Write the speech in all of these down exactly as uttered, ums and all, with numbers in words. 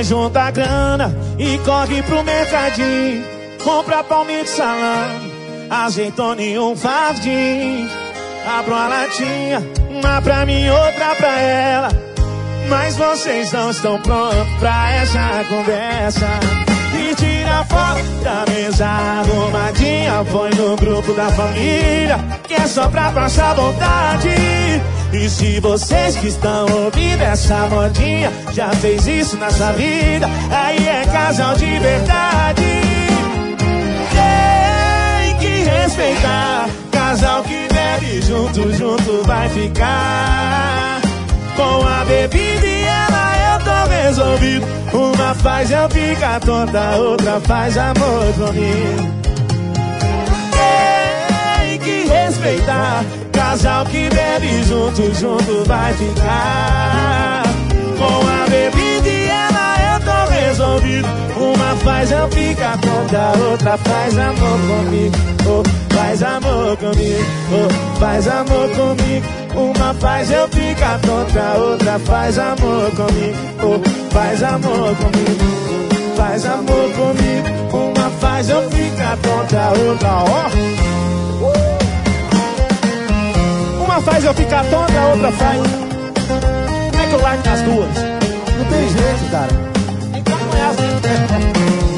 Nós junta a grana e corre pro mercadinho, compra palmito, salame, azeitona e um fardinho. Abro a latinha, uma pra mim, outra pra ela, mas vocês não estão prontos pra essa conversa. E tira foto da mesa arrumadinha, põe no grupo da família, que é só pra passar vontade. E se vocês que estão ouvindo essa modinha já fez isso na sua vida, aí é casal de verdade. Tem que respeitar, casal que bebe junto, junto vai ficar. Com a bebida e ela eu tô resolvido. Uma faz eu ficar tonta, outra faz amor comigo. Tem que respeitar, casal que bebe junto, junto vai ficar. Com a bebida e ela eu tô resolvido. Uma faz eu ficar tonta, outra faz amor comigo. Oh, faz amor comigo, oh, faz amor comigo. Uma faz eu ficar tonta, outra faz amor comigo. Oh, faz amor comigo, oh, faz amor comigo. Uma faz eu ficar tonta, outra, ó. Oh. Uma faz eu ficar tonta, outra faz. Como é que eu largo as duas? Não tem jeito, cara. Então não é assim.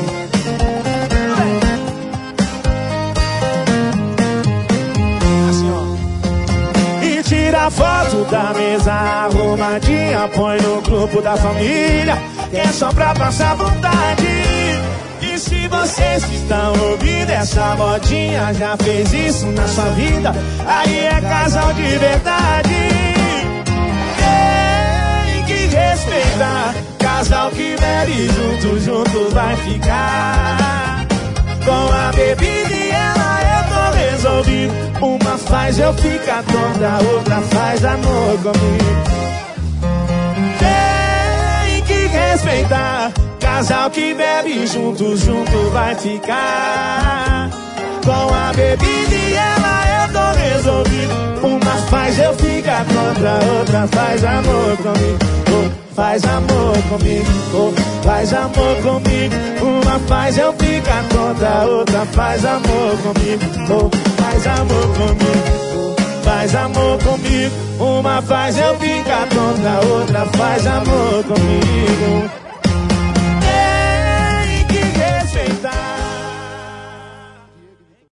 Tira a foto da mesa arrumadinha, põe no grupo da família, que é só pra passar vontade. E se vocês que estão ouvindo essa modinha já fez isso na sua vida, aí é casal de verdade. Tem que respeitar, casal que bebe junto, junto vai ficar. Com a bebida e ela eu tô resolvido. Uma faz eu ficar tonta, outra faz amor comigo. Tem que respeitar, casal que bebe junto, junto vai ficar. Com a bebida e ela eu tô resolvido. Uma faz eu ficar tonta, outra faz amor comigo. Oh, faz amor comigo, oh, faz amor comigo. Uma faz eu ficar tonta, outra faz amor comigo. Oh, faz amor comigo, oh, faz amor comigo. Uma faz eu ficar tonta, outra faz amor comigo.